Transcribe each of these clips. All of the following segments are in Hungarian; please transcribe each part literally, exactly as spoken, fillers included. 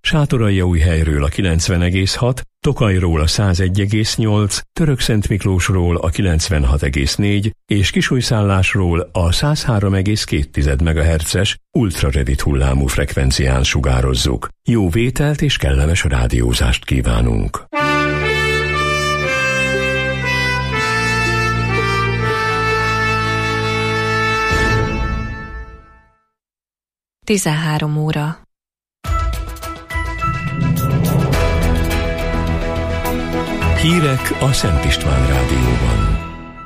Sátoraljaújhelyről a kilencven egész hat, Tokajról a százegy egész nyolc, Törökszentmiklósról a kilencvenhat egész négy és Kisújszállásról a száz három egész két megahertzes ultraredit hullámú frekvencián sugározzuk. Jó vételt és kellemes rádiózást kívánunk! tizenhárom óra. Hírek a Szent István Rádióban.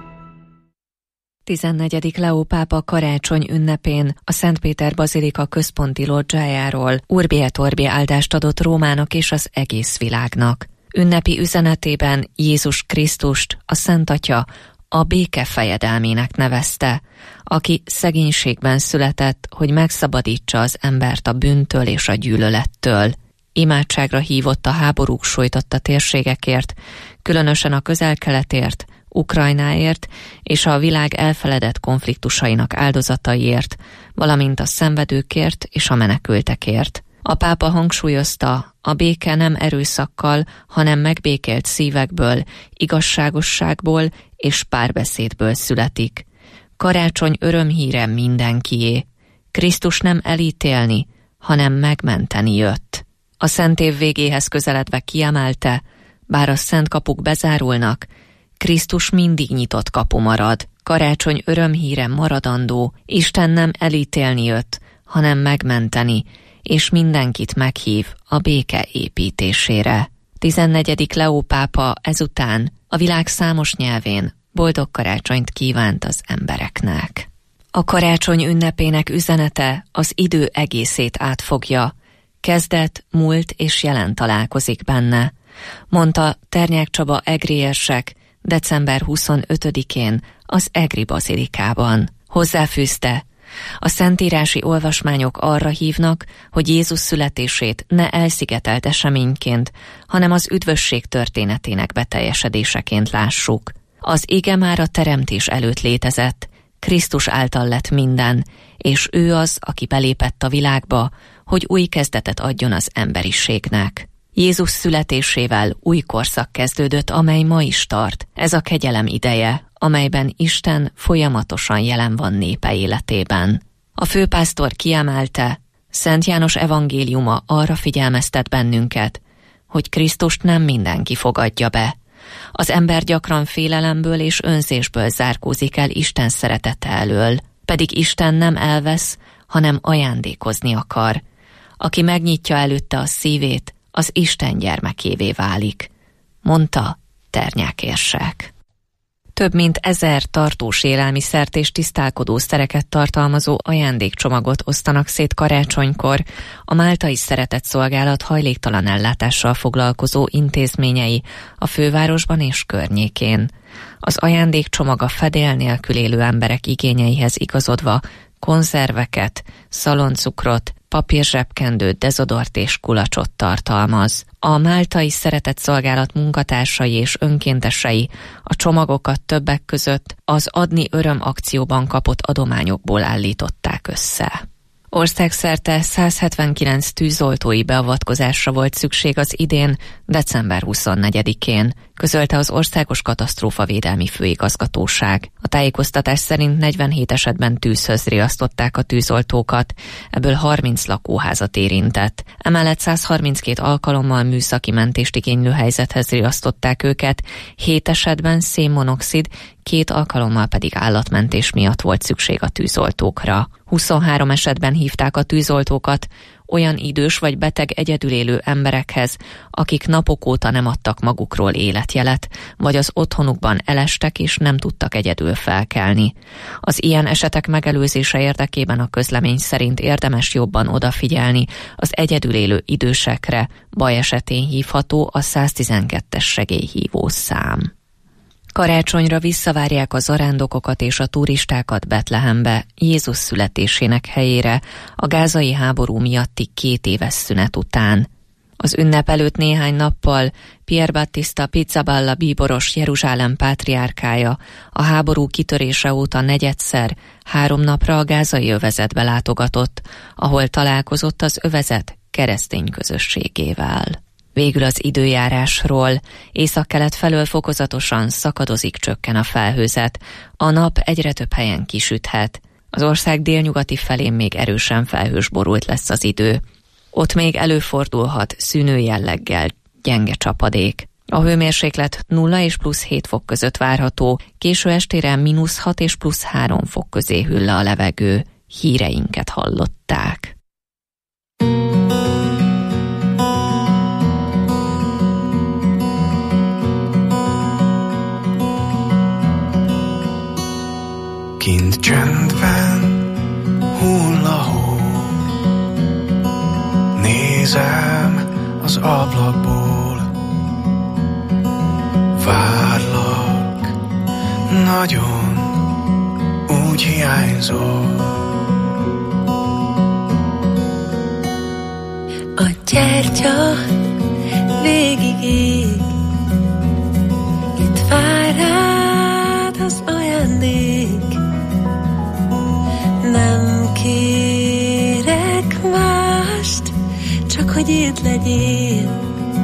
tizennegyedik Leó pápa karácsony ünnepén a Szent Péter Bazilika központi lodzsájáról Urbi et Orbi áldást adott Rómának és az egész világnak. Ünnepi üzenetében Jézus Krisztust, a Szent Atya, a béke fejedelmének nevezte, aki szegénységben született, hogy megszabadítsa az embert a bűntől és a gyűlölettől. Imádságra hívott a háborúk sújtotta térségekért, különösen a Közel-Keletért, Ukrajnáért és a világ elfeledett konfliktusainak áldozataiért, valamint a szenvedőkért és a menekültekért. A pápa hangsúlyozta, a béke nem erőszakkal, hanem megbékélt szívekből, igazságosságból és párbeszédből születik. Karácsony örömhíre mindenkié. Krisztus nem elítélni, hanem megmenteni jött. A szent év végéhez közeledve kiemelte, bár a szent kapuk bezárulnak, Krisztus mindig nyitott kapu marad. Karácsony örömhíre maradandó, Isten nem elítélni jött, hanem megmenteni, és mindenkit meghív a béke építésére. tizennegyedik Leó pápa ezután a világ számos nyelvén boldog karácsonyt kívánt az embereknek. A karácsony ünnepének üzenete az idő egészét átfogja, kezdet, múlt és jelen találkozik benne, mondta Ternyák Csaba egri érsek december huszonötödikén az egri bazilikában. Hozzáfűzte, a szentírási olvasmányok arra hívnak, hogy Jézus születését ne elszigetelt eseményként, hanem az üdvösség történetének beteljesedéseként lássuk. Az ige már a teremtés előtt létezett, Krisztus által lett minden, és ő az, aki belépett a világba, hogy új kezdetet adjon az emberiségnek. Jézus születésével új korszak kezdődött, amely ma is tart. Ez a kegyelem ideje, amelyben Isten folyamatosan jelen van népe életében. A főpásztor kiemelte, Szent János evangéliuma arra figyelmeztet bennünket, hogy Krisztust nem mindenki fogadja be. Az ember gyakran félelemből és önzésből zárkózik el Isten szeretete elől, pedig Isten nem elvesz, hanem ajándékozni akar. Aki megnyitja előtte a szívét, az Isten gyermekévé válik, mondta Ternyák érsek. Több mint ezer tartós élelmiszert és tisztálkodószereket tartalmazó ajándékcsomagot osztanak szét karácsonykor a Máltai Szeretetszolgálat hajléktalan ellátással foglalkozó intézményei a fővárosban és környékén. Az ajándékcsomag a fedél nélkül élő emberek igényeihez igazodva konzerveket, szaloncukrot, papírzsebkendőt, dezodort és kulacsot tartalmaz. A Máltai Szeretetszolgálat munkatársai és önkéntesei a csomagokat többek között az Adni Öröm akcióban kapott adományokból állították össze. Országszerte száz hetvenkilenc tűzoltói beavatkozásra volt szükség az idén, december huszonnegyedikén, közölte az Országos Katasztrófavédelmi Főigazgatóság. A tájékoztatás szerint negyvenhét esetben tűzhöz riasztották a tűzoltókat, ebből harminc lakóházat érintett. Emellett száz harminckét alkalommal műszaki mentést igénylő helyzethez riasztották őket, hét esetben szénmonoxid, két alkalommal pedig állatmentés miatt volt szükség a tűzoltókra. huszonhárom esetben hívták a tűzoltókat olyan idős vagy beteg egyedül élő emberekhez, akik napok óta nem adtak magukról életjelet, vagy az otthonukban elestek és nem tudtak egyedül felkelni. Az ilyen esetek megelőzése érdekében a közlemény szerint érdemes jobban odafigyelni az egyedül élő idősekre, baj esetén hívható a száztizenkettes segélyhívó szám. Karácsonyra visszavárják a zarándokokat és a turistákat Betlehembe, Jézus születésének helyére, a gázai háború miatti két éves szünet után. Az ünnep előtt néhány nappal Pier Battista Pizzaballa bíboros Jeruzsálem pátriárkája a háború kitörése óta negyedszer három napra a gázai övezetbe látogatott, ahol találkozott az övezet keresztény közösségével. Végül az időjárásról. Északkelet felől fokozatosan szakadozik, csökken a felhőzet. A nap egyre több helyen kisüthet. Az ország délnyugati felén még erősen felhős borult lesz az idő. Ott még előfordulhat szűnő jelleggel gyenge csapadék. A hőmérséklet nulla és plusz hét fok között várható, késő estére mínusz hat és plusz három fok közé hűl le a levegő. Híreinket hallották. Kint csendben hull a hó, nézem az ablakból, várlak, nagyon úgy hiányzol. A gyertya végig ég, itt vár rád az ajándék. Nem kérek mást, csak hogy itt legyél.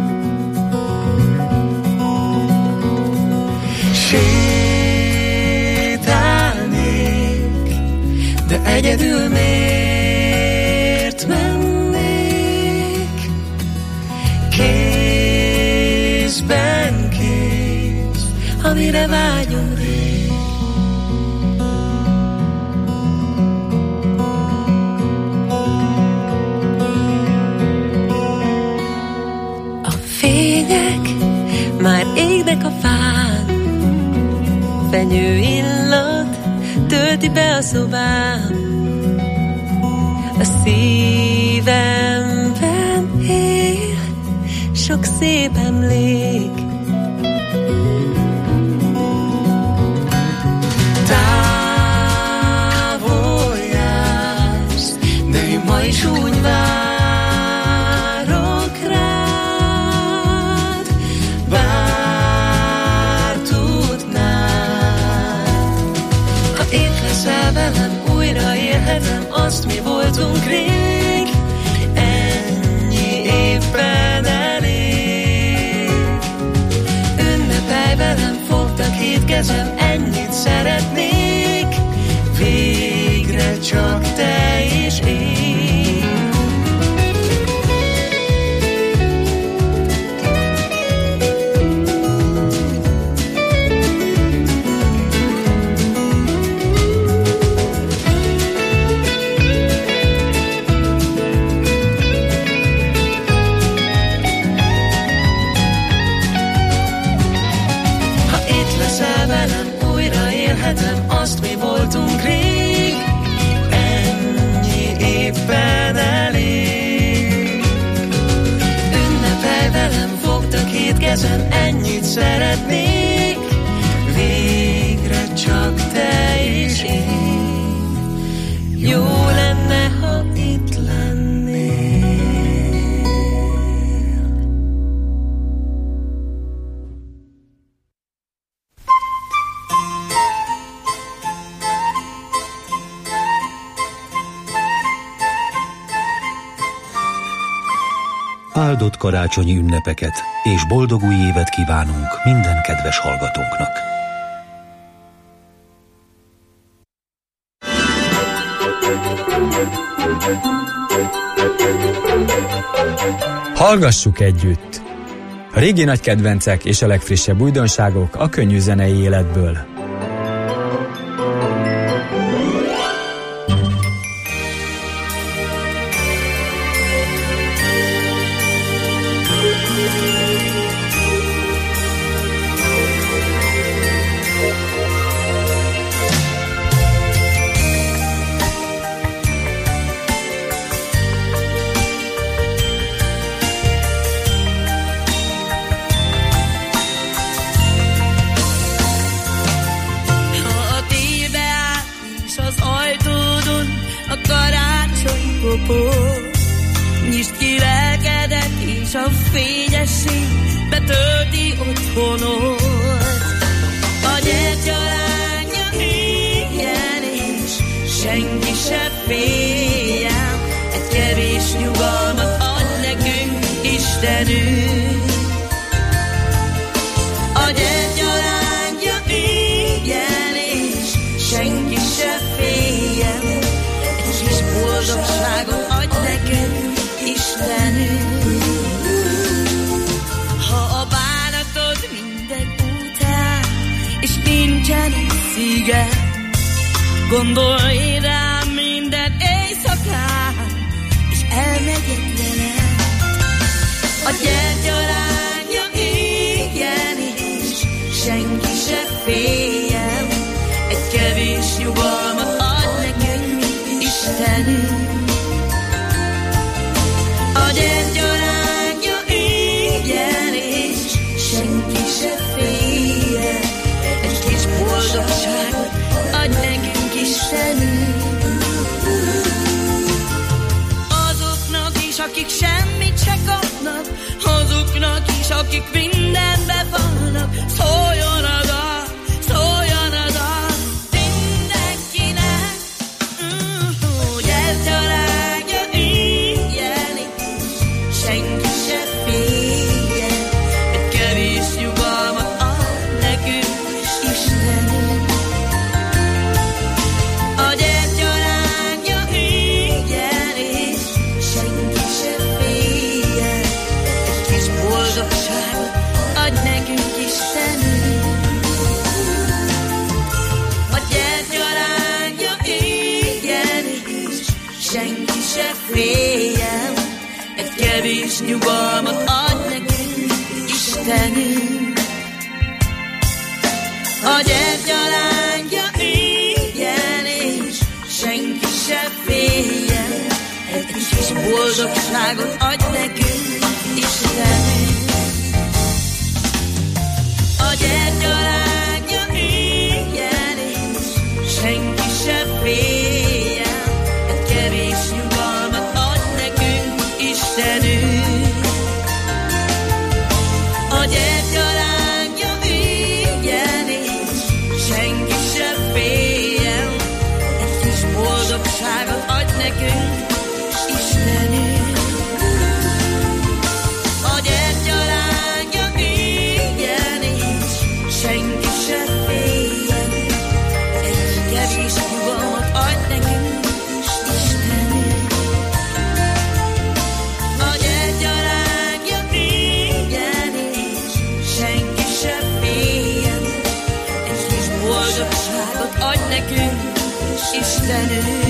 Sétálnék, de egyedül miért mennék? Kézben kéz, amire vágyom rég. Már égnek a fán, fenyő illat tölti be a szobám. A szívemben él sok szép emlék. Távol jársz, de én ma is úgy vár. Azt mi voltunk rég, ennyi évben elég. Ünnepelj velem, fogta két kezem, ennyit szeretnék. Végre csak te és én. Azt mi voltunk rég, ennyi évben elég. Ünnepelj velem, fogta két kezem, ennyit szeretnék. Végre csak te és én. Jó lenne, ha itt lennél. Áldott karácsonyi ünnepeket és boldog új évet kívánunk minden kedves hallgatónknak. Hallgassuk együtt! A régi nagy kedvencek és a legfrissebb újdonságok a könnyű zenei életből. Nyisd ki lelkedet, és a fényesség betölti otthonod. A gyertyalánya éljen, és senki se féljen, egy kevés nyugalmat ad. Istenünk. A gyertyalángja igen, és senki se féljen, egy kis boldogságot adj nekünk, Istenünk. Ha a bánatod minden után, és nincsen szíge, gondolj rám minden éjszakán, és elmegyek veled. A gyertyalángja igen, és senki se féljen, egy kevés nyugalmat adj nekünk, Istenünk. A gyertyalángja igen, és senki se féljen, egy kis boldogságot adj nekünk, Istenünk. Azoknak is, akik semmit se kapnak, azoknak is, akik mindenbe vannak, szóljon a dal, szóljon a dal mindenkinek. Uh-huh. Gyertyalángja igen, senki se féljen, egy kevés nyugalmat ad nekünk, Istenünk. A gyertyalángja igen, és senki se féljen, egy kis boldogságot adj nekünk, Istenünk. A gyertyalángja igen, és senki se féljen, egy kevés nyugalmat adj nekünk, Istenünk. A gyertyalángja igen, és senki se féljen, egy kis boldogságot adj nekünk, Istenünk. A gyertyalángja igen, és senki se féljen, egy kevés nyugalmat adj nekünk, Istenünk. A gyertyalángja igen, és senki se féljen, egy kis boldogságot adj nekünk, Istenünk. A gyertyalángja igen, és senki se féljen, egy kevés nyugalmat adj nekünk, Istenünk. A gyertyalángja igen, és senki se féljen, egy kis boldogságot adj nekünk, Istenünk.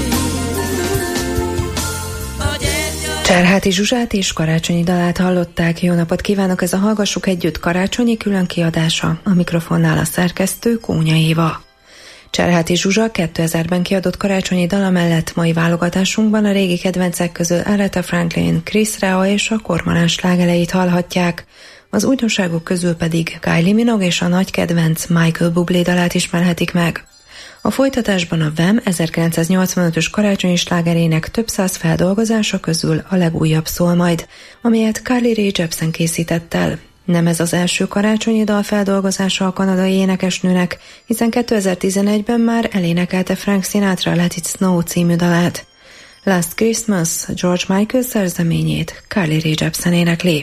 Cserháti Zsuzsát és Karácsonyi dalát hallották. Jó napot kívánok, ez a Hallgassuk Együtt karácsonyi külön kiadása. A mikrofonnál a szerkesztő Kónya Éva. Cserháti Zsuzsa kétezerben kiadott karácsonyi dala mellett mai válogatásunkban a régi kedvencek közül Aretha Franklin, Chris Rea és a kormorán slágereit hallhatják. Az újdonságok közül pedig Kylie Minogue és a nagy kedvenc Michael Bublé dalát ismerhetik meg. A folytatásban a Wham ezerkilencszáznyolcvanötös karácsonyi slágerének több száz feldolgozása közül a legújabb szól majd, amelyet Carly Rae Jepsen készített el. Nem ez az első karácsonyi dal feldolgozása a kanadai énekesnőnek, hiszen kétezer-tizenegyben már elénekelte Frank Sinatra Let It Snow című dalát. Last Christmas George Michael szerzeményét Carly Rae Jepsen énekli.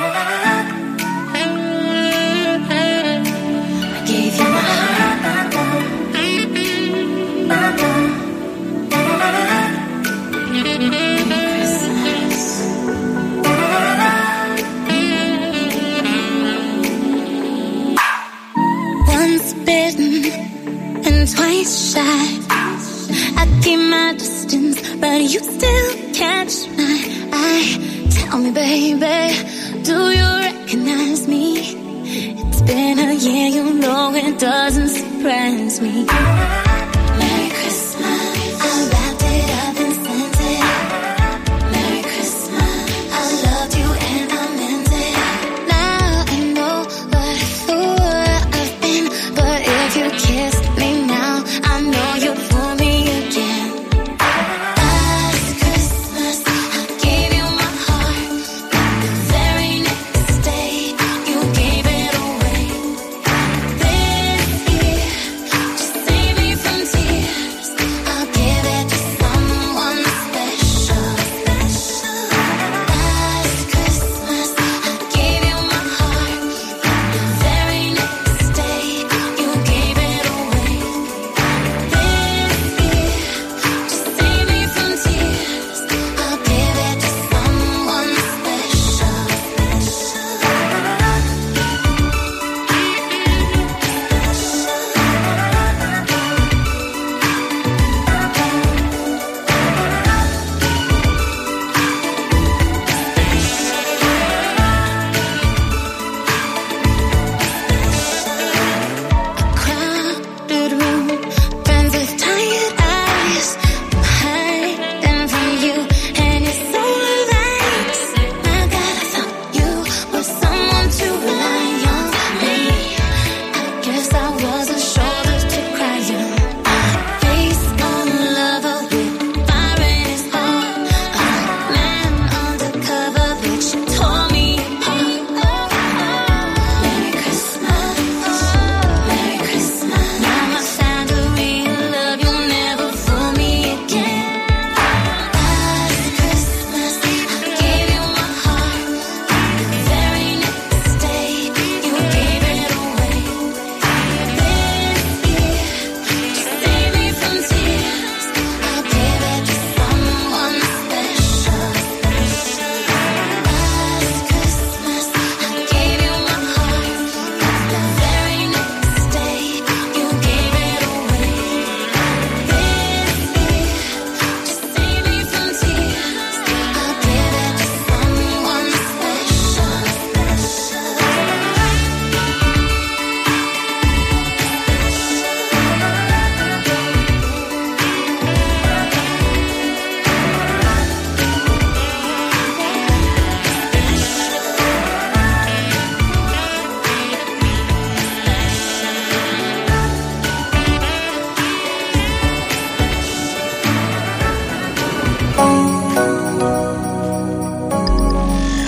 Twice shy, I keep my distance, but you still catch my eye. Tell me, baby, do you recognize me? It's been a year, you know it doesn't surprise me. Merry Christmas, I wrapped it up and sent it. Merry Christmas, I loved you and I meant it. Now I know what a fool I've been, but if you kissed me now, I know you'll fool me again. Last Christmas, I gave you my heart. The very next day, you gave it away. This year, just save me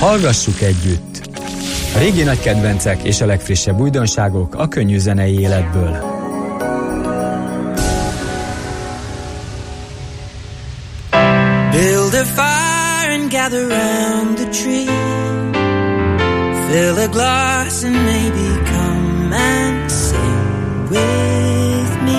Hallgassuk együtt! A régi nagy kedvencek és a legfrissebb újdonságok a könnyű zenei életből. Build a fire and gather round the tree. Fill a glass and maybe come and sing with me.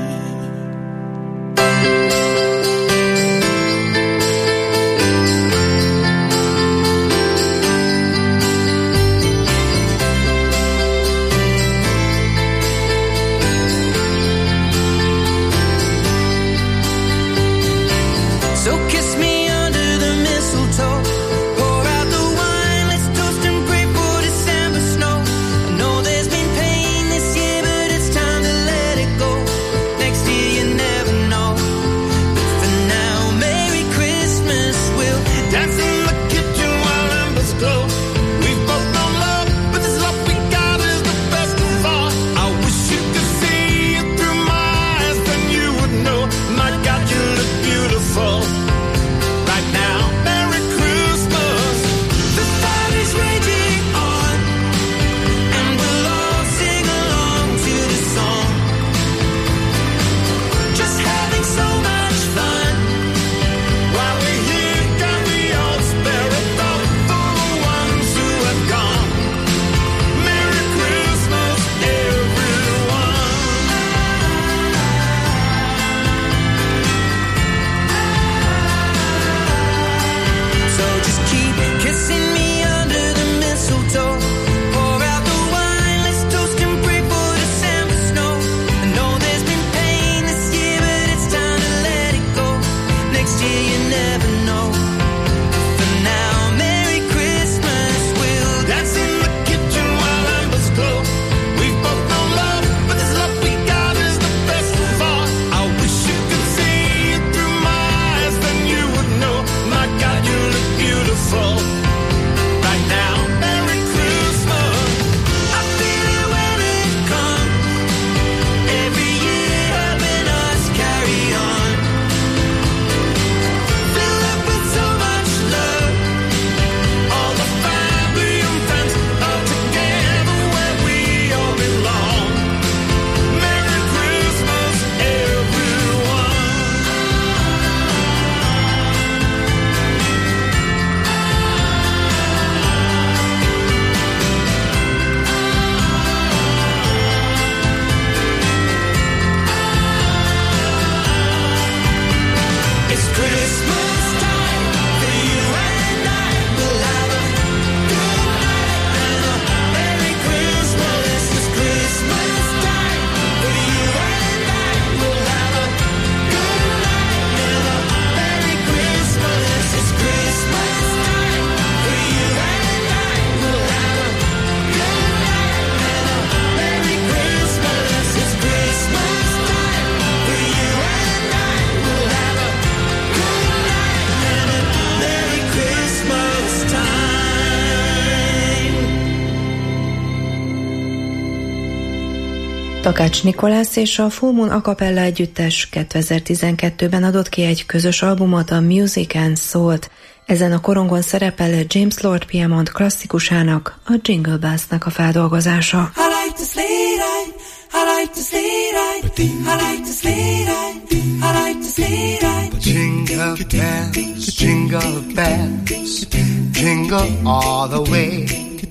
Takács Nikolász és a Full Moon a cappella együttes kétezer-tizenkettőben adott ki egy közös albumot, a Music and Soul-t. Ezen a korongon szerepel James Lord Piedmont klasszikusának, a Jingle Bells-nek a feldolgozása. I like to sleigh ride, I like to sleigh ride, I like to sleigh ride, I like to sleigh ride. Jingle bells, jingle bells, jingle all the way.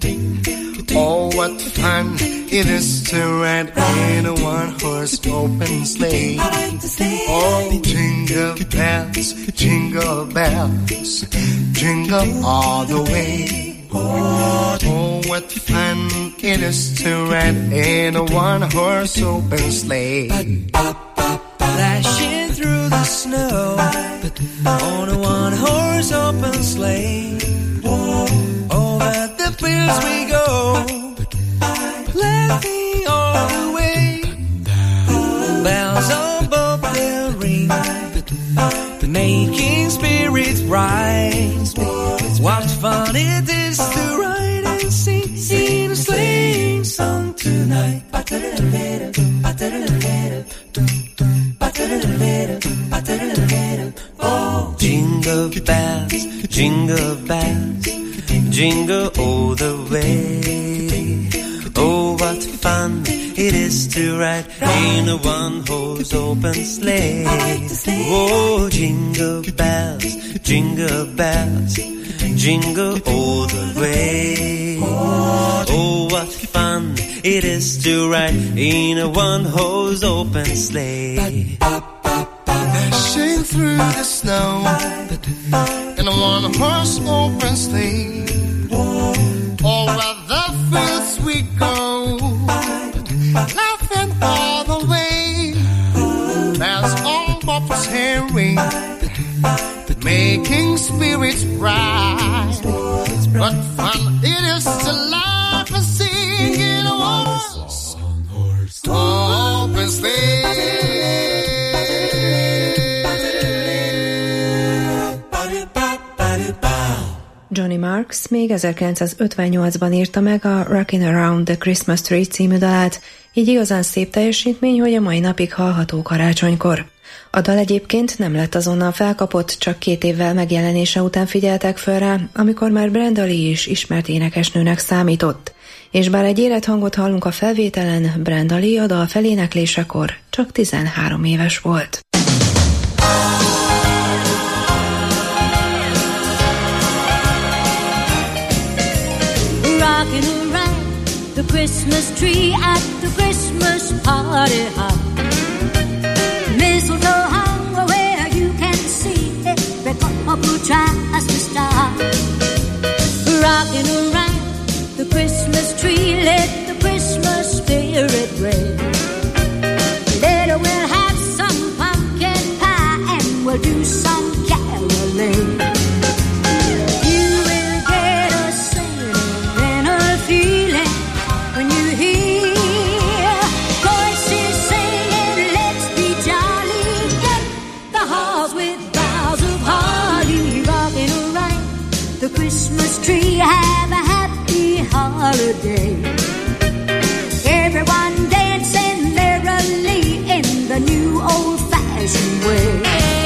Oh, what fun it is to ride in a one-horse open sleigh. Oh, jingle bells, jingle bells, jingle all the way. Oh, what fun it is to ride in a one-horse open sleigh. Dashing through the snow on a one-horse open sleigh. Over the fields we go, laughing all the way. Bells above the ring, making spirits rise. What fun it is to ride and sing in a sleighing song tonight. Oh, jingle bells, jingle bells, jingle all the way. Oh, what fun it is to ride in a one-horse open sleigh. Oh, jingle bells, jingle bells, jingle all the way. Oh, what fun it is to ride in a one-horse open sleigh. Dashing through the snow in a one-horse open sleigh. Over the fields we go, laughing all the way. There's all bubbles herring, making spirits bright. What fun it is to laugh and sing in a one-horse open sleigh. Johnny Marks még ezerkilencszázötvennyolcban írta meg a Rockin' Around the Christmas Tree című dalát, így igazán szép teljesítmény, hogy a mai napig hallható karácsonykor. A dal egyébként nem lett azonnal felkapott, csak két évvel megjelenése után figyeltek föl rá, amikor már Brenda Lee is ismert énekesnőnek számított. És bár egy élethangot hallunk a felvételen, Brenda Lee a dal feléneklésekor csak tizenhárom éves volt. Rocking around the Christmas tree at the Christmas party hop. Mistletoe hung where you can see every couple tries to stop. Rocking around the Christmas tree, let the Christmas spirit reign. Later we'll have some pumpkin pie and we'll do some caroling. Christmas tree, have a happy holiday. Everyone dancing merrily in the new old-fashioned way.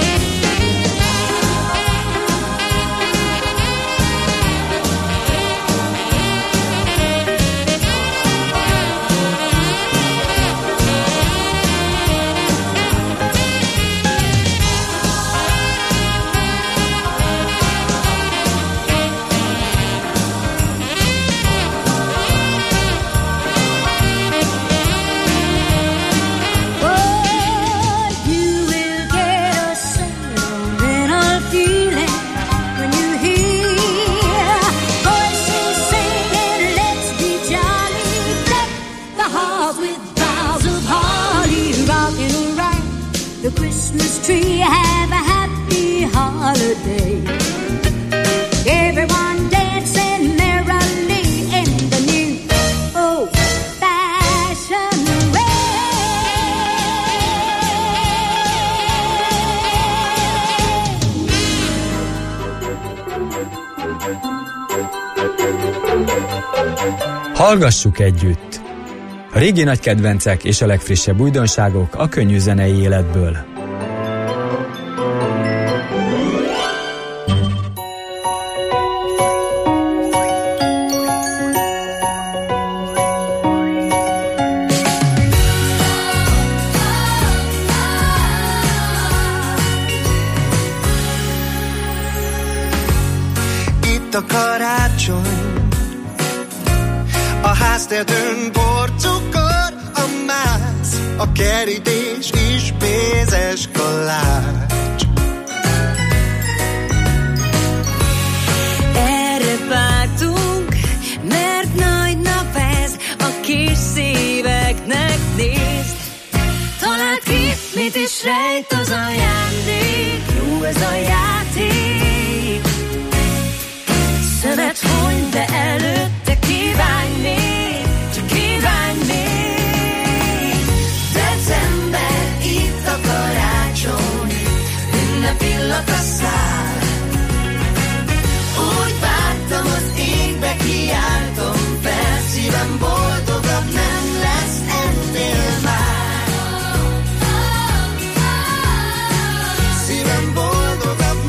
The Christmas tree, have a happy holiday. Everyone dancing merrily in the new old-fashioned way. Hallgassuk együtt! A régi nagy kedvencek és a legfrissebb újdonságok a könnyű zenei életből. Itt a karácsony, a háztetőn porcukor, a máz, a kerítés is mézes kalács. Erre vártunk, mert nagy nap ez, a kis szíveknek nézd. Találd ki, mit is rejt az ajándék, jó ez a játék. Szemet huny, de előtte kívánj még, csak kívánj még. December, itt a karácsony, ünnep illata száll. Úgy vártam, az égbe kiáltom fel, szívem boldogabb nem lesz ennél már. Szívem boldogabb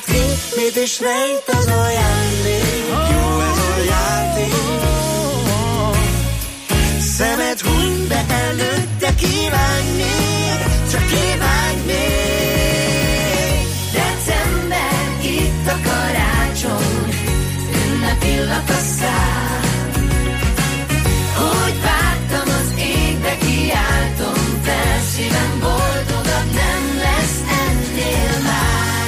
ki, mit is rejt az ajándék. Jó ez a játék. Szemed huny, de előtte kívánj még, csak kívánj még. December, itt a karácsony, ünnepillat a szár. Hogy vártam az égbe, kiáltom fel, szívem boldogabb nem lesz ennél már.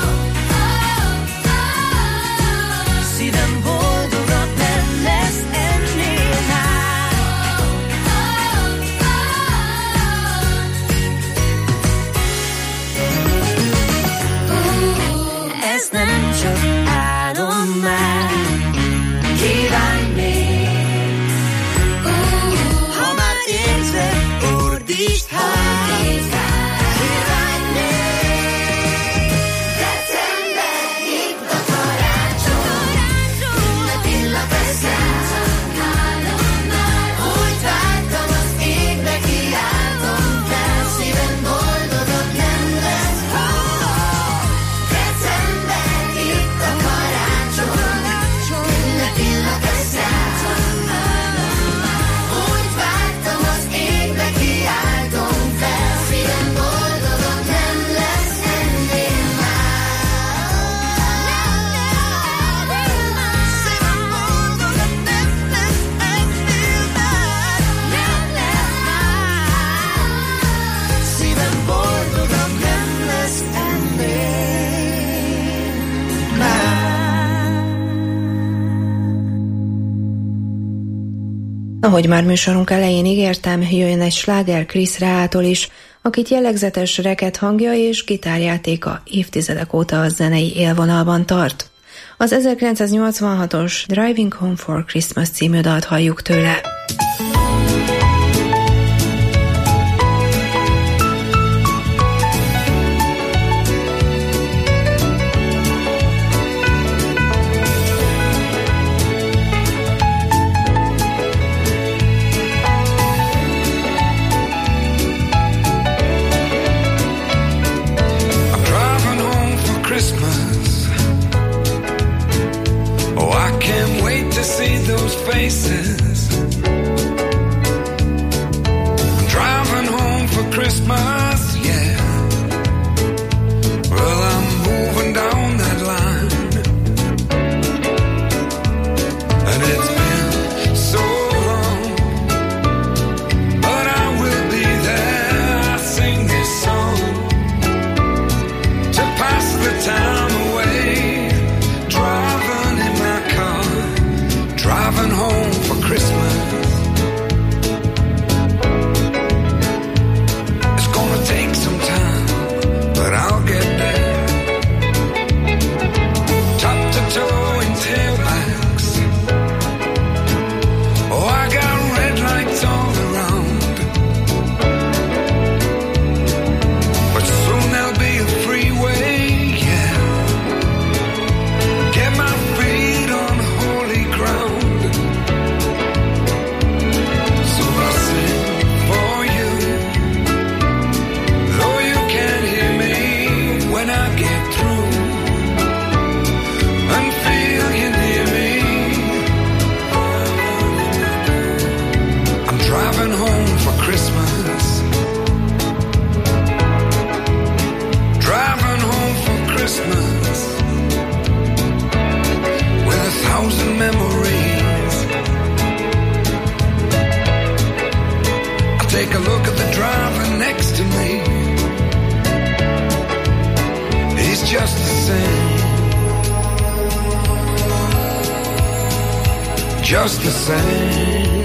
Szívem boldogabb nem lesz ennél már. Ez nem csak álom már, kívánj még. Ha már érzed, ordítsd hát, kívánj még. December, itt a karácsony, ünnepillat a szár. Úgy vártam az égbe, kiáltom fel, szívem boldogabb nem lesz. December, itt a karácsony, ünnepillat a szár. Úgy vártam az égbe, kiáltom fel, szívem boldogabb nem lesz ennél már. Szívem boldogabb nem lesz ennél már. Nem lesz már. Szívem boldogabb nem lesz ennél már. Ahogy már műsorunk elején ígértem, jöjjön egy sláger Chris Rea-tól is, akit jellegzetes reket hangja és gitárjátéka évtizedek óta a zenei élvonalban tart. Az ezerkilencszáznyolcvanhatos Driving Home for Christmas című dalt halljuk tőle. I'm driving home for Christmas. Oh, I can't wait to see those faces. I'm driving home for Christmas, yeah. Well, I'm moving down that line, and it's been so long, but I will be there. I sing this song to pass the time away, driving in my car, driving home for Christmas. It's gonna take some time, but I'll get there. Top to toe in tailbacks. Oh, I got red lights all around, but soon there'll be a freeway, yeah. Get my feet on holy ground. So I'll sing for you, though you can't hear me when I get through, and feel you near me. I'm driving home for Christmas. Driving home for Christmas with a thousand memories. I take a look at the driver next to me. He's just the same, just the same.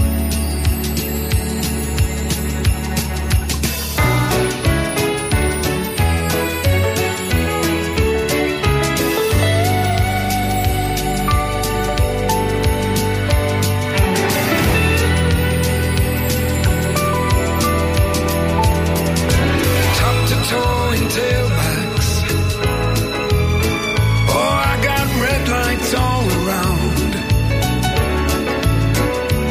Top to toe in tailbacks. Oh, I got red lights all around.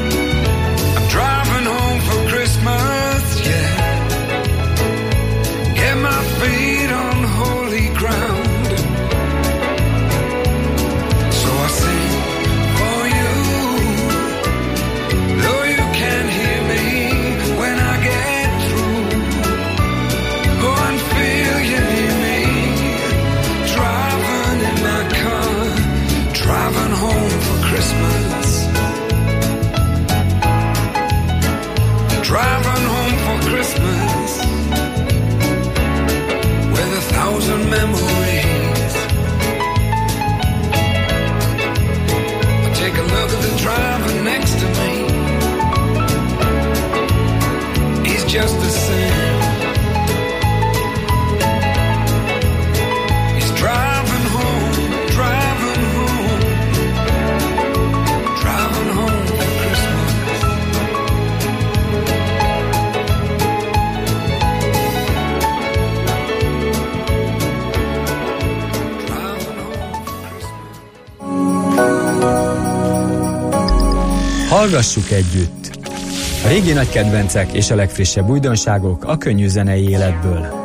Hallgassuk együtt! A régi nagy kedvencek és a legfrissebb újdonságok a könnyű zenei életből.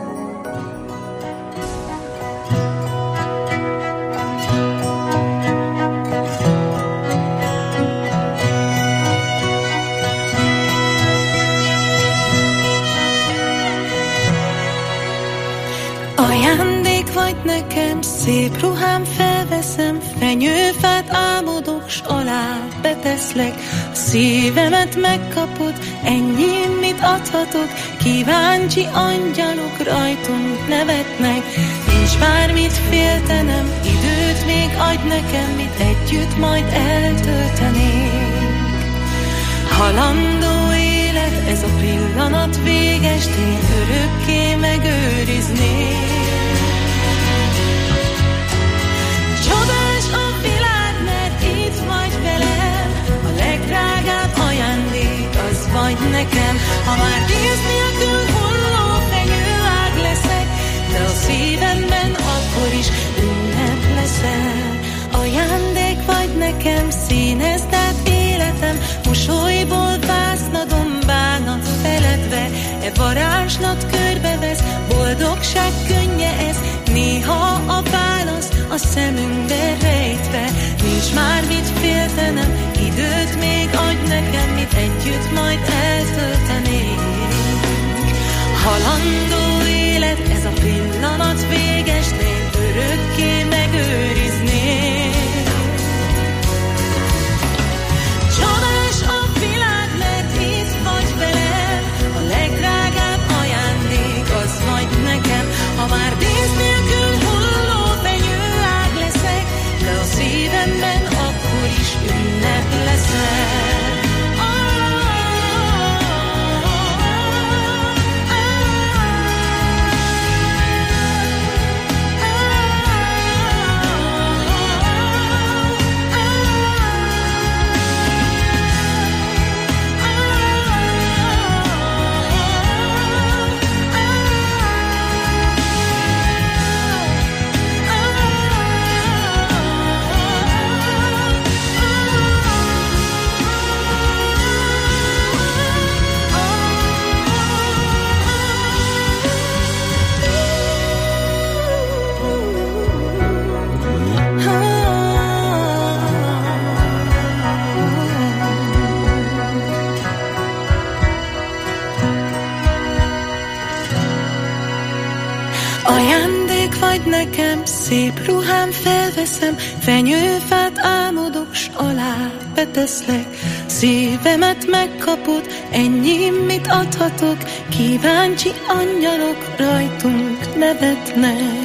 Ajándék vagy nekem, szép ruhám felveszem, fenyőfát álmodok, s alá beteszlek. A szívemet megkapod, ennyi, mit adhatok, kíváncsi angyalok rajtunk nevetnek. Nincs már mit féltenem, időt még adj nekem, mit együtt majd eltöltenénk. Halandó élet, ez a pillanat véges, én örökké megőriznék. Csodás a világ, mert itt vagy velem, a legdrágább ajándék az vagy nekem. Ha már dísz nélkül hulló fenyőág leszek, de a szívemben akkor is ünnep leszel. Ajándék vagy nekem, színezd át életem, mosolyból vásznadom bánat feledve. E varázslat körbevesz, boldogság könnye ez, néha a válasz a szemünkbe rejtve. Nincs már mit féltenem, időt még adj nekem, mit együtt majd eltöltenénk. Halandó élet, ez a pillanat véges, de én örökké megőriznék. Csodás a világ, mert itt vagy velem, a legdrágább ajándék az vagy nekem. Ha már dísz nélkül hulló fenyőág leszek, de a szívemben akkor is ünnep leszel. Ajándék vagy nekem, szép ruhám felveszem, fenyőfát álmodok, s alá beteszlek. Szívemet megkapod, ennyi, mit adhatok, kíváncsi angyalok rajtunk nevetnek.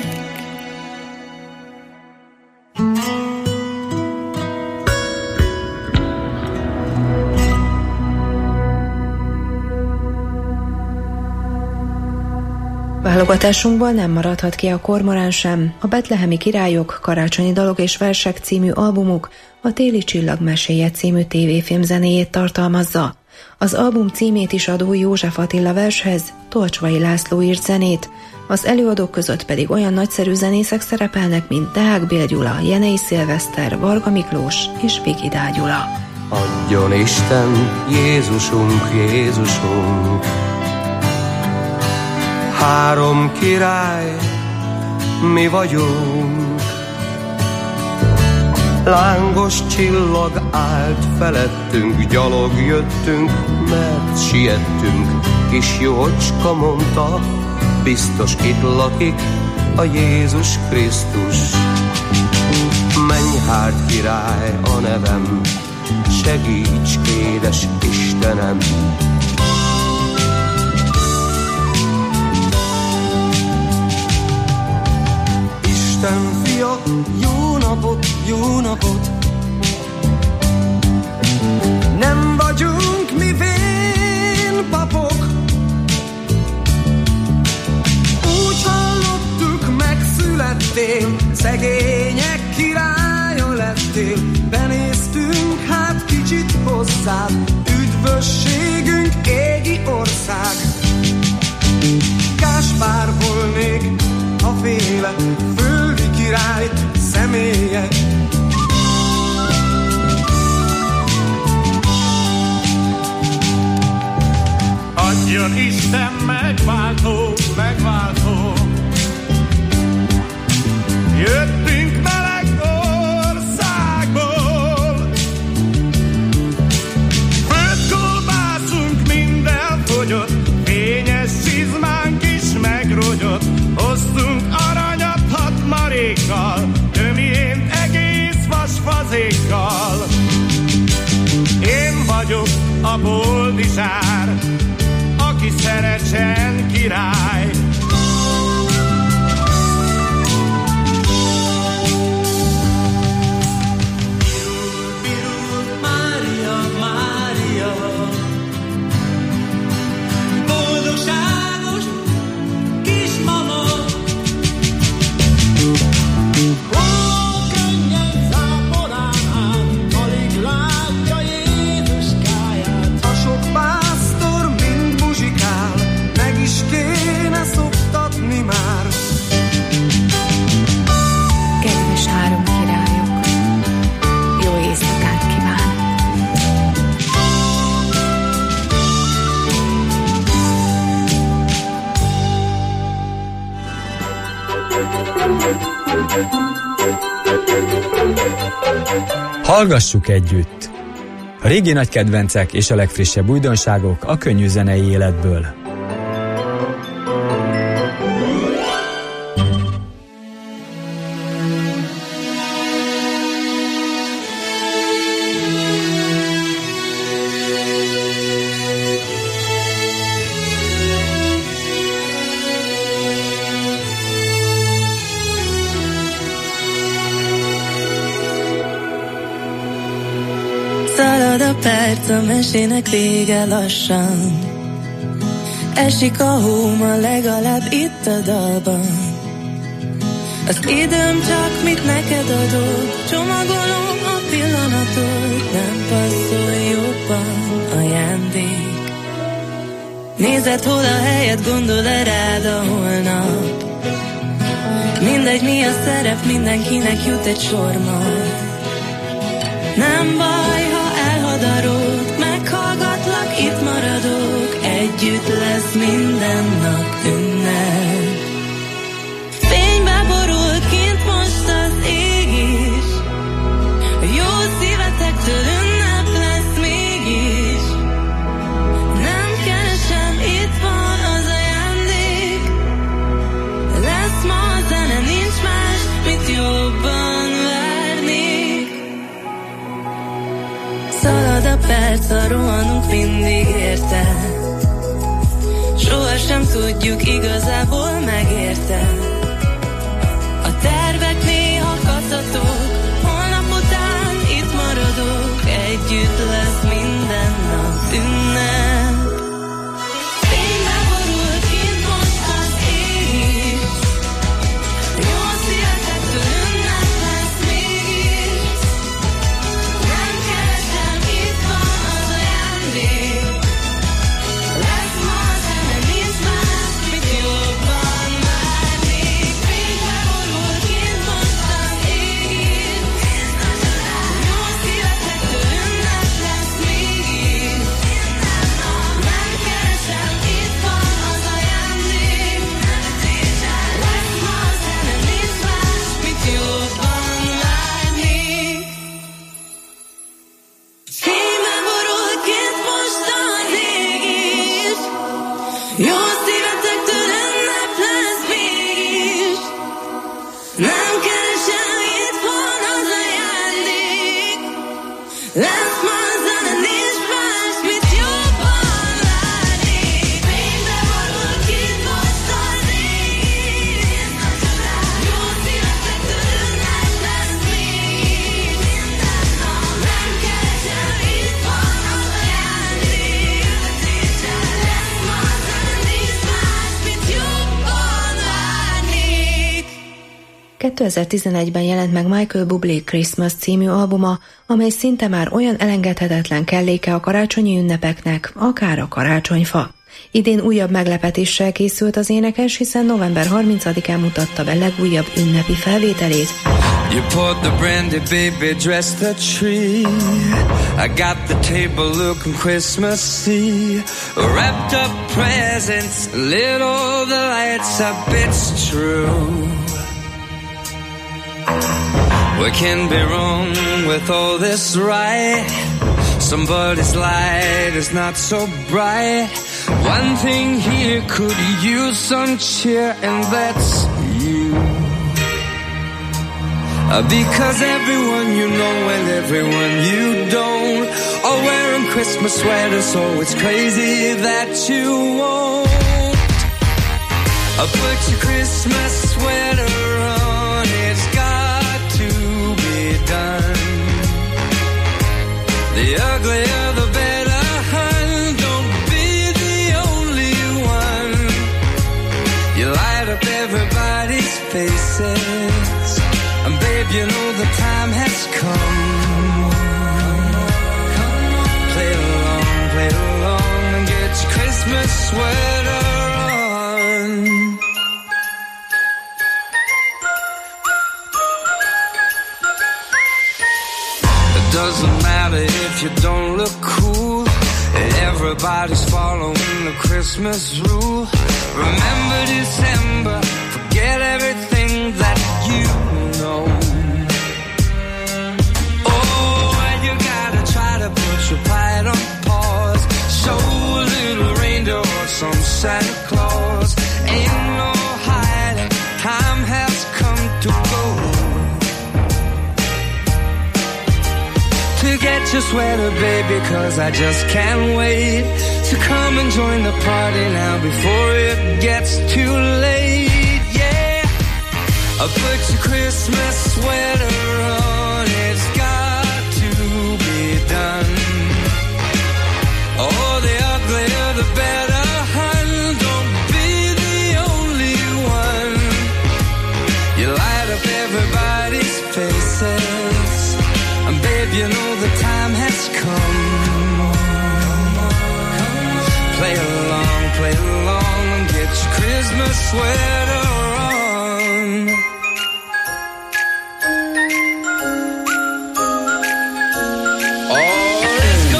Válogatásunkból nem maradhat ki a Kormorán sem. A Betlehemi Királyok, Karácsonyi dalok és versek című albumuk a Téli csillag meséje című tévéfilm zenéjét tartalmazza. Az album címét is adó József Attila vershez Tolcsvai László írt zenét, az előadók között pedig olyan nagyszerű zenészek szerepelnek, mint Deák Bél Gyula, Jenei Szilveszter, Varga Miklós és Vigidál Gyula. Adjon Isten, Jézusunk, Jézusunk, három király, mi vagyunk. Lángos csillag állt felettünk, gyalog jöttünk, mert siettünk. Kis jócska mondta, biztos itt lakik a Jézus Krisztus. Menj hát király a nevem, segíts édes Istenem. Isten fia, jó napot, jó napot! Nem vagyunk mi vén papok, úgy hallottuk, megszülettél, szegények királya lettél. Benéztünk hát kicsit hozzád, üdvösségünk égi ország. Gáspár volnék, ha féle földi királyt személye. a boldizsár, aki szeretsen király. Hallgassuk együtt! A régi nagy kedvencek és a legfrissebb újdonságok a könnyű zenei életből. Szalad a perc, a mesének vége lassan. Esik a hó, ma legalább itt a dalban. Az időm csak mit neked adok, csomagolom a pillanatot, nem passzol jobban ajándék. Nézed, hol a helyed, gondol-e rád a holnap. Mindegy, mi a szerep, mindenkinek jut egy sor majd. Nem baj, ha elhadarod, meghallgatlak, itt maradok, együtt lesz minden nap ünnep. Fénybe borult kint most az ég is, jó szívetektől ünnep lesz mégis. Nem keresem, itt van az ajándék, lesz ma a zene, nincs más, mit jobban várnék. Szalad a perc, a rohanunk mindig érte, sohasem tudjuk igazából megérte. A tervek néha kacsatok, holnap után itt maradok, együtt lesz minden nap ünnep. Fénybe borult kint most az ég is, jó szívetektől ünnep lesz mégis. Nem keresem, itt van az ajándék, lesz ma a zene, nincs más, mit jobban várnék. Fénybe borult kint most az ég is, jó szívetektől ünnep lesz mégis. Nem keresem, itt van az ajándék, lesz ma a zene, nincs más, mit jobban várnék. Fénybe borult kint most az ég is, jó szívetektől ünnep lesz mégis. Nem keresem, itt van az ajándék, lesz ma a zene, nincs más, mit jobban várnék. Fénybe borult kint most az ég is, jó szívetektől ünnep lesz mégis. Nem keresem, itt van az ajándék, lesz ma a zene, nincs más, mit jobban várnék. kétezer-tizenegyben jelent meg Michael Bublé Christmas című albuma, amely szinte már olyan elengedhetetlen kelléke a karácsonyi ünnepeknek, akár a karácsonyfa. Idén újabb meglepetéssel készült az énekes, hiszen november harmincadikán mutatta be legújabb ünnepi felvételét. You poured the brandy, baby, dress the tree. I got the table looking Christmassy. Wrapped up presents, lit all the lights up, it's true. What can be wrong with all this, right? Somebody's light is not so bright. One thing here could use some cheer, and that's you. Uh, because everyone you know and everyone you don't are wearing Christmas sweaters, so it's crazy that you won't. Uh, put your Christmas sweater on, it's got to be done. The uglier the better, hun, don't be the only one. You light up everybody's faces, and babe, you know the time has come. Play along, play along, and get your Christmas sweater on. It doesn't matter if you don't look cool, everybody's following the Christmas rule. Remember December, forget everything that you know. Oh, and you gotta try to put your pride on pause. Show a little reindeer or some Santa Claus. Ain't no hiding, time has come to go. To get your sweater, baby, cause I just can't wait to come and join the party now before it gets too late. Yeah, I'll put your Christmas sweater on, it's got to be done. Oh, the uglier the better, hun, don't be the only one. You light up everybody's faces, and babe, you know the time has come. Play along, play along, and get your Christmas sweater on. Oh, let's go.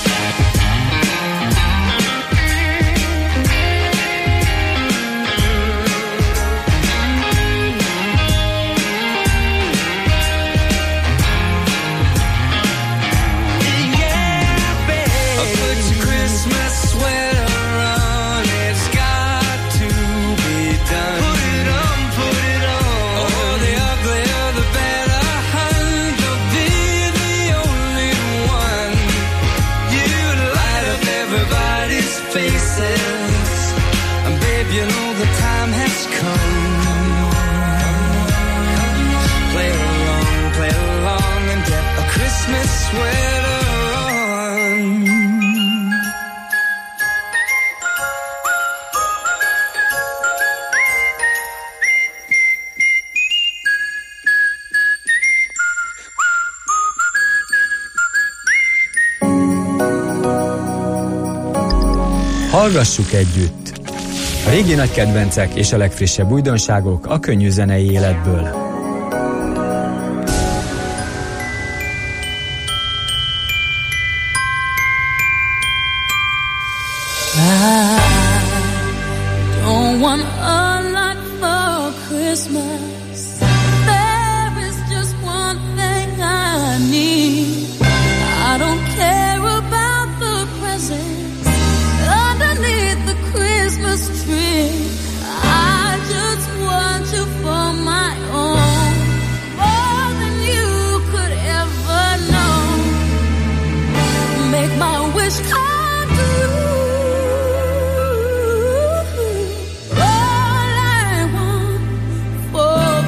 Sweater on. Hallgassuk együtt! A régi nagy kedvencek és a legfrissebb újdonságok a könnyű zenei életből. Don't want a lot for Christmas. There is just one thing I need. I don't care about the presents underneath the Christmas tree. I just want you for my own, more than you could ever know. Make my wish come true. Oh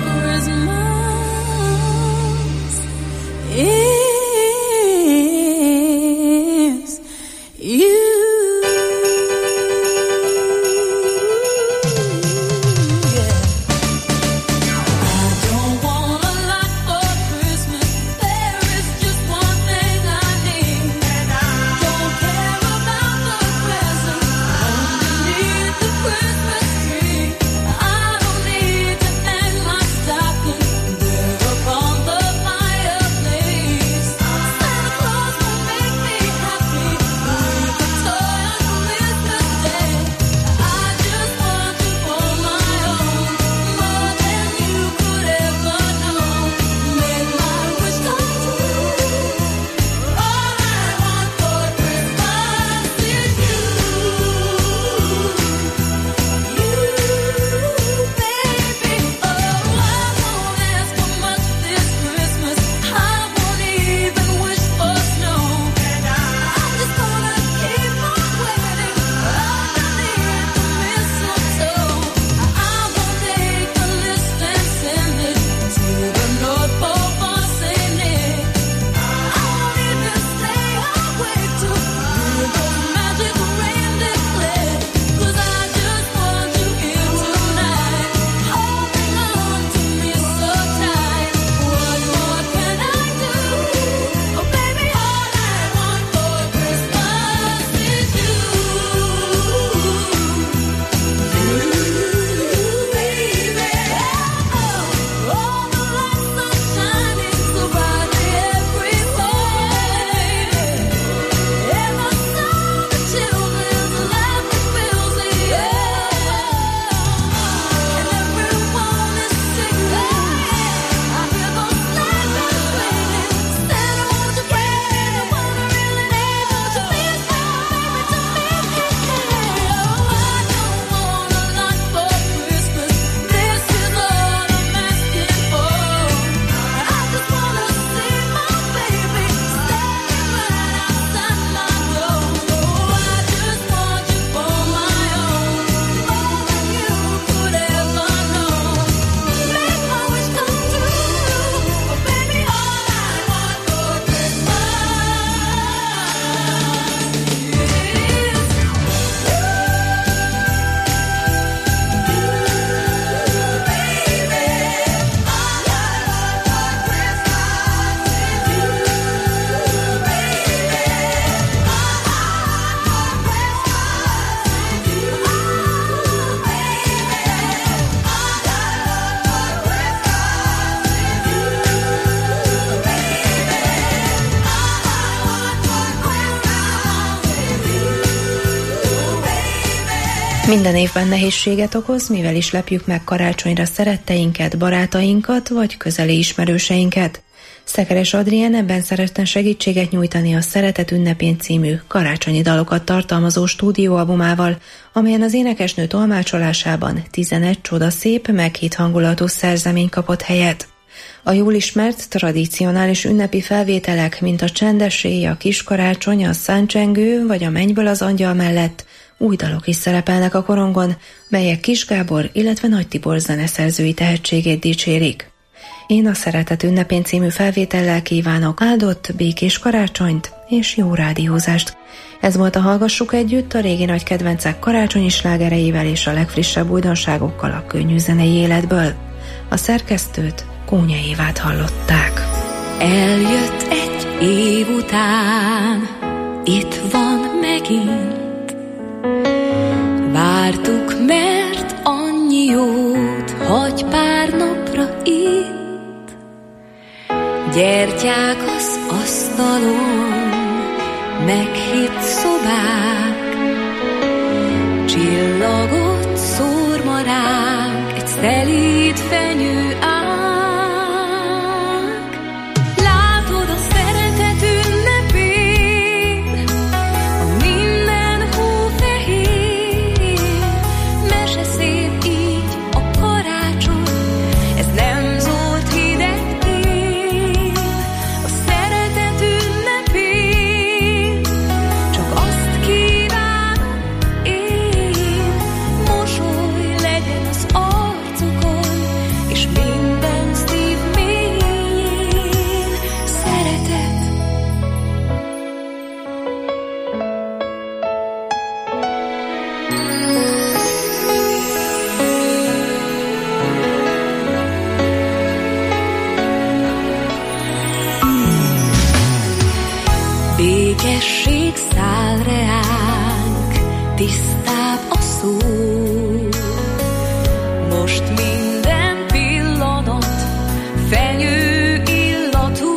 Minden évben nehézséget okoz, mivel is lepjük meg karácsonyra szeretteinket, barátainkat vagy közeli ismerőseinket. Szekeres Adrien ebben szeretne segítséget nyújtani a Szeretet ünnepén című karácsonyi dalokat tartalmazó stúdióalbumával, amelyen az énekesnő tolmácsolásában tizenegy csodaszép, meghitt hangulatú szerzemény kapott helyet. A jól ismert, tradicionális ünnepi felvételek, mint a Csendes éj, a Kiskarácsony, a Száncsengő vagy a Mennyből az angyal mellett új dalok is szerepelnek a korongon, melyek Kis Gábor, illetve Nagy Tibor zeneszerzői tehetségét dicsérik. Én a Szeretet ünnepén című felvétellel kívánok áldott, békés karácsonyt és jó rádiózást. Ez volt a Hallgassuk együtt, a régi nagy kedvencek karácsonyi slágereivel és a legfrissebb újdonságokkal a könnyű zenei életből. A szerkesztőt, Kónya Évát hallották. Eljött egy év után, itt van megint. Vártuk, mert annyi jót hagy pár napra itt. Gyertyák az asztalon, meghitt szobák, csillagot szórma ránk egy szelíd fenyő ág. Látod a szeretet ünnepén, a minden hófehér, mese szép így a karácsony, ez nem zolt hideg év. A szeretet ünnepén csak azt kívánom én, mosoly legyen az arcukon, és minden szív mélyén szeretet. Békesség száll reánk, tisztább a szó. Most minden pillanat fenyő illatú.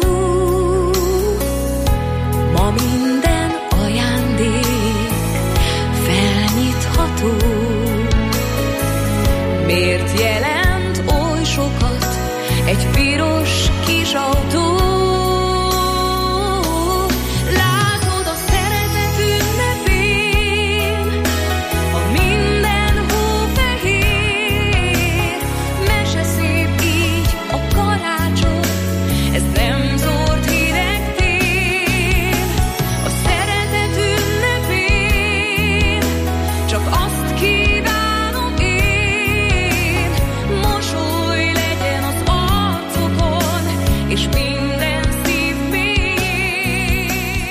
Ma minden ajándék felnyitható. Miért jelent oly sokat egy piros kis autó? Látod a szeretet ünnepén, a minden hófehér, mese szép így a karácsony, ez nem zord hideg tél. A szeretet ünnepén csak azt kívánom én, mosoly legyen az arcokon, és minden szív mélyén.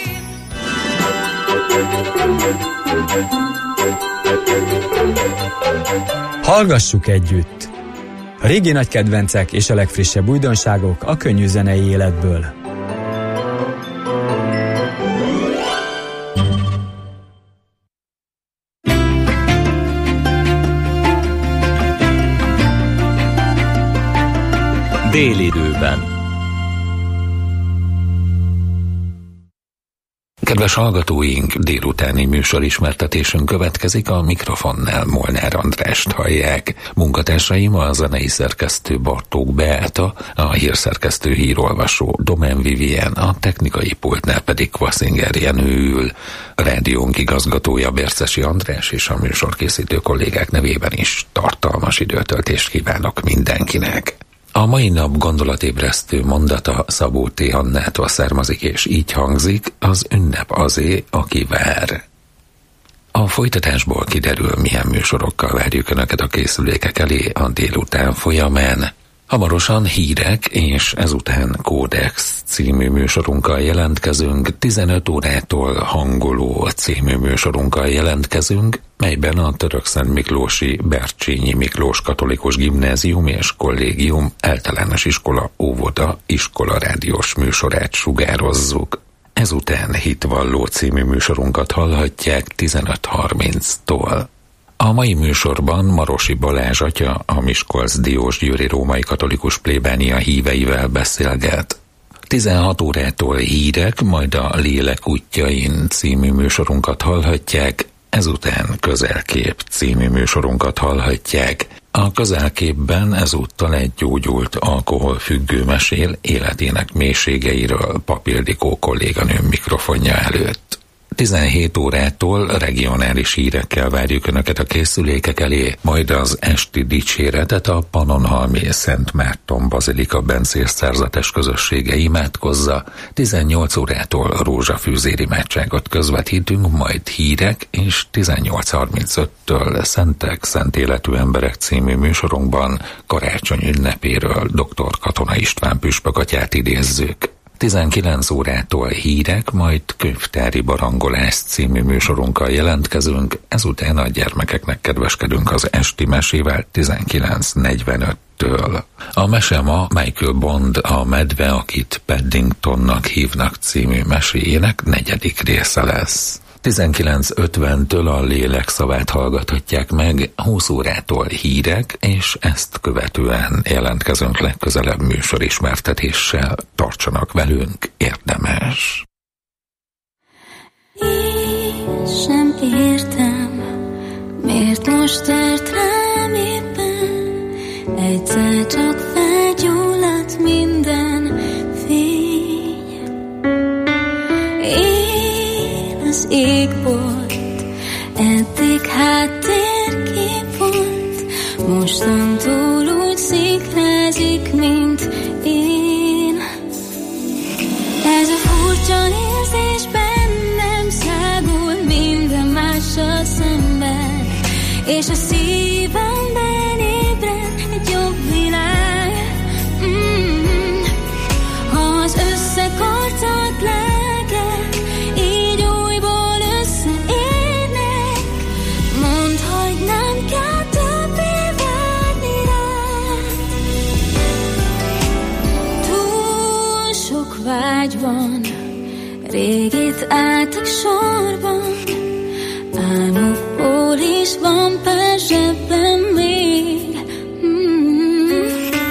Hallgassuk együtt! A régi nagy kedvencek és a legfrissebb újdonságok a könnyű zenei életből. Délidőben. Kedves hallgatóink, délutáni műsorismertetésünk következik, a mikrofonnál Molnár Andrást hallják. Munkatársaim a zenei szerkesztő Bartók Beáta, a hírszerkesztő hírolvasó Domen Vivien, a technikai pultnál pedig Kvaszinger Jenő ül. A rádiónk igazgatója Bércesi András és a műsorkészítő kollégák nevében is tartalmas időtöltést kívánok mindenkinek. A mai nap gondolatébresztő mondata Szabó T. Hannától származik, és így hangzik: az ünnep azé, aki vár. A folytatásból kiderül, milyen műsorokkal várjuk Önöket a készülékek elé a délután folyamán. Hamarosan hírek, és ezután Kódex című műsorunkkal jelentkezünk, tizenöt órától Hangoló című műsorunkkal jelentkezünk, melyben a Törökszentmiklósi Bercsényi Miklós Katolikus Gimnázium és Kollégium általános iskola óvoda iskola rádiós műsorát sugározzuk. Ezután Hitvalló című műsorunkat hallhatják tizenöt harminctól. A mai műsorban Marosi Balázs atya, a Miskolc Diósgyőri Római Katolikus plébánia híveivel beszélget. tizenhat órától hírek, majd a Lélek útjain című műsorunkat hallhatják, ezután Közelkép című műsorunkat hallhatják. A Közelképben ezúttal egy gyógyult alkoholfüggő mesél életének mélységeiről Pap Ildikó kolléganőm mikrofonja előtt. tizenhét órától regionális hírekkel várjuk Önöket a készülékek elé, majd az esti dicséretet a Pannonhalmi Szent Márton Bazilika bencér-szerzetes közössége imádkozza. tizennyolc órától rózsafűzér imádságot közvetítünk, majd hírek, és tizennyolc harmincöttől Szentek, Szent Életű Emberek című műsorunkban karácsony ünnepéről dr. Katona István püspökatyát idézzük. tizenkilenc órától hírek, majd könyvtári barangolás című műsorunkkal jelentkezünk, ezután a gyermekeknek kedveskedünk az esti mesével tizenkilenc negyvenöttől. A mese ma Michael Bond, a medve, akit Paddingtonnak hívnak című meséjének negyedik része lesz. tizenkilenc ötventől a lélek szavát hallgathatják meg, húsz órától hírek, és ezt követően jelentkezünk legközelebb műsorismertetéssel. Tartsanak velünk, érdemes. Én sem értem, miért most tört rám éppen, egyszer csak felgyulladt minden fény. Én az égbolt, eddig háttérkép volt, mostantól úgy szikrázik, mint én. Ez a furcsa érzés bennem szágul minden mással szemben, és a szívemben ébred egy jobb világ. Mm. Ha az összekarcolt lelkek így újból összeérnek, mondd, hogy nem kell többé várni rád. Túl sok vágy van, rég itt álltak sorban, álmokból is van pár zsebben még. Mm.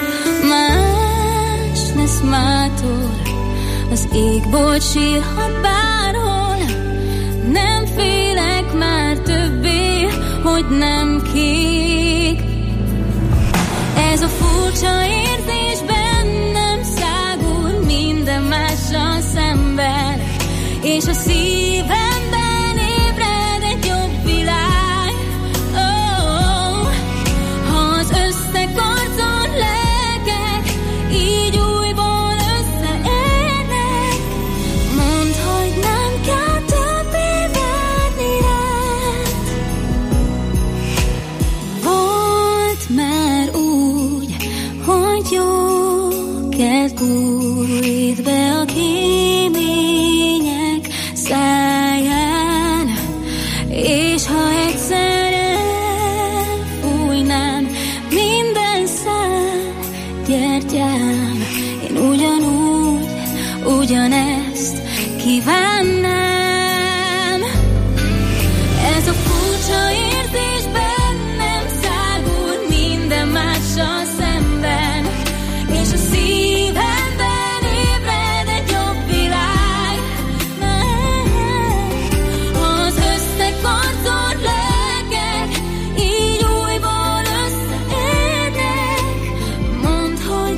Más lesz mától, az égbolt sírhat bárhol, nem félek már többé, hogy nem kék. Ez a furcsa érzés bennem szágul minden mással szemben, és a szívemben ébred egy jobb világ. Oh, ha az összekarcolt lelkek így újból összeérnek, mondd, hogy nem kell többé várni rád. Volt már úgy, hogy jó kell bújt be a kémények száján, és ha egyszer elfújnám minden szál gyertyám, én ugyanúgy, ugyanezt kívánnám.